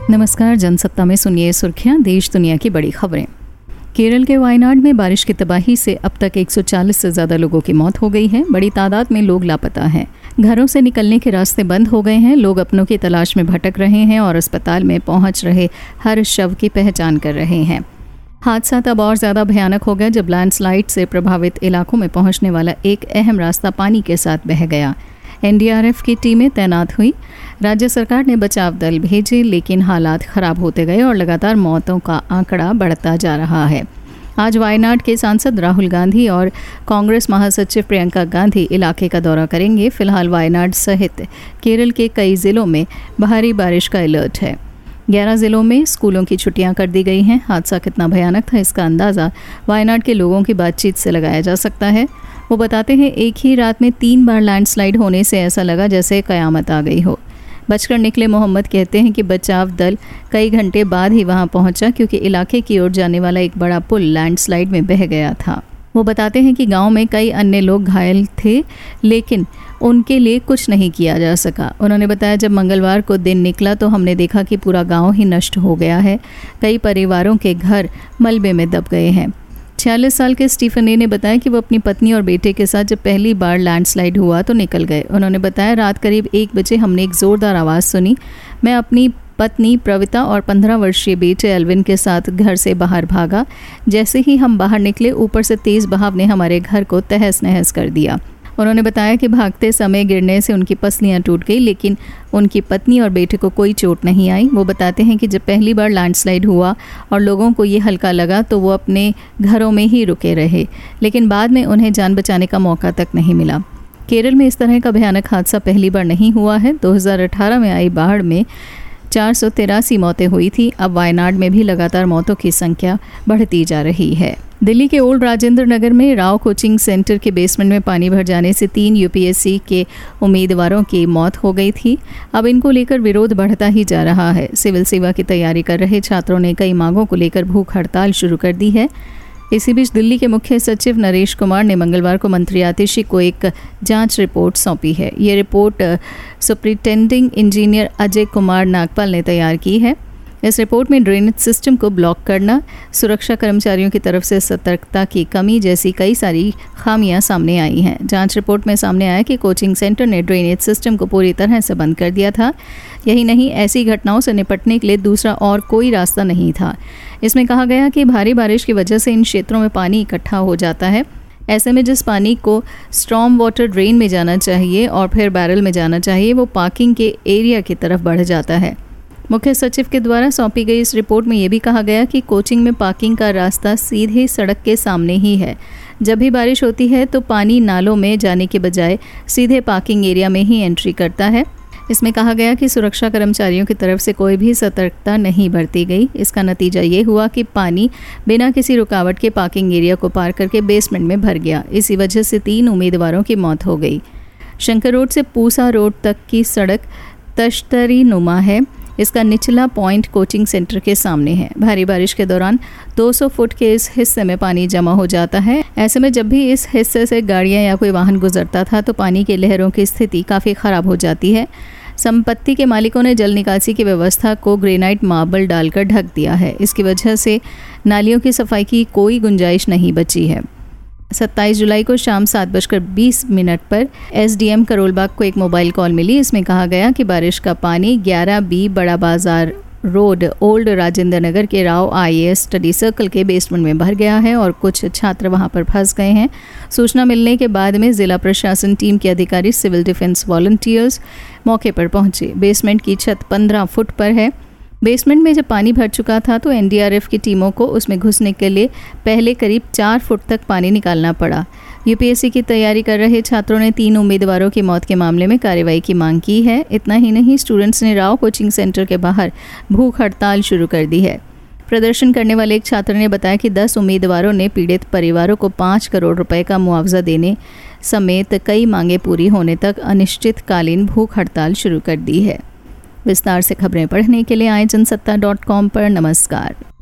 नमस्कार, जनसत्ता में सुनिए सुर्खियां, देश दुनिया की बड़ी खबरें। केरल के वायनाड में बारिश की तबाही से अब तक 140 से ज़्यादा लोगों की मौत हो गई है। बड़ी तादाद में लोग लापता हैं। घरों से निकलने के रास्ते बंद हो गए हैं। लोग अपनों की तलाश में भटक रहे हैं और अस्पताल में पहुंच रहे हर शव की पहचान कर रहे हैं। हादसा तब और ज़्यादा भयानक हो गया जब लैंडस्लाइड से प्रभावित इलाकों में पहुंचने वाला एक अहम रास्ता पानी के साथ बह गया। एनडीआरएफ की टीमें तैनात हुई। राज्य सरकार ने बचाव दल भेजे, लेकिन हालात खराब होते गए और लगातार मौतों का आंकड़ा बढ़ता जा रहा है। आज वायनाड के सांसद राहुल गांधी और कांग्रेस महासचिव प्रियंका गांधी इलाके का दौरा करेंगे। फिलहाल वायनाड सहित केरल के कई जिलों में भारी बारिश का अलर्ट है। 11 जिलों में स्कूलों की छुट्टियां कर दी गई हैं। हादसा कितना भयानक था, इसका अंदाज़ा वायनाड के लोगों की बातचीत से लगाया जा सकता है। वो बताते हैं, एक ही रात में 3 बार लैंडस्लाइड होने से ऐसा लगा जैसे कयामत आ गई हो। बचकर निकले मोहम्मद कहते हैं कि बचाव दल कई घंटे बाद ही वहां पहुंचा, क्योंकि इलाके की ओर जाने वाला एक बड़ा पुल लैंडस्लाइड में बह गया था। वो बताते हैं कि गांव में कई अन्य लोग घायल थे, लेकिन उनके लिए कुछ नहीं किया जा सका। उन्होंने बताया, जब मंगलवार को दिन निकला तो हमने देखा कि पूरा गांव ही नष्ट हो गया है। कई परिवारों के घर मलबे में दब गए हैं। 46 साल के स्टीफन ए ने बताया कि वो अपनी पत्नी और बेटे के साथ जब पहली बार लैंडस्लाइड हुआ तो निकल गए। उन्होंने बताया, रात करीब 1 बजे हमने एक ज़ोरदार आवाज़ सुनी। मैं अपनी पत्नी प्रविता और 15 वर्षीय बेटे एल्विन के साथ घर से बाहर भागा। जैसे ही हम बाहर निकले, ऊपर से तेज़ बहाव ने हमारे घर को तहस नहस कर दिया। उन्होंने बताया कि भागते समय गिरने से उनकी पसलियां टूट गई, लेकिन उनकी पत्नी और बेटे को कोई चोट नहीं आई। वो बताते हैं कि जब पहली बार लैंडस्लाइड हुआ और लोगों को ये हल्का लगा तो वो अपने घरों में ही रुके रहे, लेकिन बाद में उन्हें जान बचाने का मौका तक नहीं मिला। केरल में इस तरह का भयानक हादसा पहली बार नहीं हुआ है। 2018 में आई बाढ़ में 483 मौतें हुई थी। अब वायनाड में भी लगातार मौतों की संख्या बढ़ती जा रही है। दिल्ली के ओल्ड राजेंद्र नगर में राव कोचिंग सेंटर के बेसमेंट में पानी भर जाने से 3 यूपीएससी के उम्मीदवारों की मौत हो गई थी। अब इनको लेकर विरोध बढ़ता ही जा रहा है। सिविल सेवा की तैयारी कर रहे छात्रों ने कई मांगों को लेकर भूख हड़ताल शुरू कर दी है। इसी बीच दिल्ली के मुख्य सचिव नरेश कुमार ने मंगलवार को मंत्री आतिशी को एक जांच रिपोर्ट सौंपी है। ये report superintending engineer Ajay Kumar Nagpal ने तैयार की है। इस रिपोर्ट में ड्रेनेज सिस्टम को ब्लॉक करना, सुरक्षा कर्मचारियों की तरफ से सतर्कता की कमी जैसी कई सारी खामियां सामने आई हैं। जांच रिपोर्ट में सामने आया कि कोचिंग सेंटर ने ड्रेनेज सिस्टम को पूरी तरह से बंद कर दिया था। यही नहीं, ऐसी घटनाओं से निपटने के लिए दूसरा और कोई रास्ता नहीं था। इसमें कहा गया कि भारी बारिश की वजह से इन क्षेत्रों में पानी इकट्ठा हो जाता है। ऐसे में जिस पानी को स्टॉर्म वाटर ड्रेन में जाना चाहिए और फिर बैरल में जाना चाहिए, वो पार्किंग के एरिया की तरफ बढ़ जाता है। मुख्य सचिव के द्वारा सौंपी गई इस रिपोर्ट में ये भी कहा गया कि कोचिंग में पार्किंग का रास्ता सीधे सड़क के सामने ही है। जब भी बारिश होती है तो पानी नालों में जाने के बजाय सीधे पार्किंग एरिया में ही एंट्री करता है। इसमें कहा गया कि सुरक्षा कर्मचारियों की तरफ से कोई भी सतर्कता नहीं बरती गई। इसका नतीजा ये हुआ कि पानी बिना किसी रुकावट के पार्किंग एरिया को पार करके बेसमेंट में भर गया। इसी वजह से 3 उम्मीदवारों की मौत हो गई। शंकर रोड से पूसा रोड तक की सड़क तश्तरी नुमा है। इसका निचला पॉइंट कोचिंग सेंटर के सामने है। भारी बारिश के दौरान 200 फुट के इस हिस्से में पानी जमा हो जाता है। ऐसे में जब भी इस हिस्से से गाड़ियां या कोई वाहन गुजरता था तो पानी की लहरों की स्थिति काफ़ी ख़राब हो जाती है। संपत्ति के मालिकों ने जल निकासी की व्यवस्था को ग्रेनाइट मार्बल डालकर ढक दिया है। इसकी वजह से नालियों की सफाई की कोई गुंजाइश नहीं बची है। 27 जुलाई को शाम 7:20 पर एसडीएम करोलबाग को एक मोबाइल कॉल मिली। इसमें कहा गया कि बारिश का पानी 11B बड़ा बाजार रोड ओल्ड राजेंद्र नगर के राव आईएएस स्टडी सर्कल के बेसमेंट में भर गया है और कुछ छात्र वहां पर फंस गए हैं। सूचना मिलने के बाद में जिला प्रशासन टीम के अधिकारी, सिविल डिफेंस वॉलंटियर्स मौके पर पहुंचे। बेसमेंट की छत 15 फुट पर है। बेसमेंट में जब पानी भर चुका था तो एनडीआरएफ की टीमों को उसमें घुसने के लिए पहले करीब 4 फुट तक पानी निकालना पड़ा। यूपीएससी की तैयारी कर रहे छात्रों ने 3 उम्मीदवारों की मौत के मामले में कार्रवाई की मांग की है। इतना ही नहीं, स्टूडेंट्स ने राव कोचिंग सेंटर के बाहर भूख हड़ताल शुरू कर दी है। प्रदर्शन करने वाले एक छात्र ने बताया कि 10 उम्मीदवारों ने पीड़ित परिवारों को 5 करोड़ रुपए का मुआवजा देने समेत कई मांगे पूरी होने तक अनिश्चितकालीन भूख हड़ताल शुरू कर दी है। विस्तार से खबरें पढ़ने के लिए आए जनसत्ता.com पर। नमस्कार।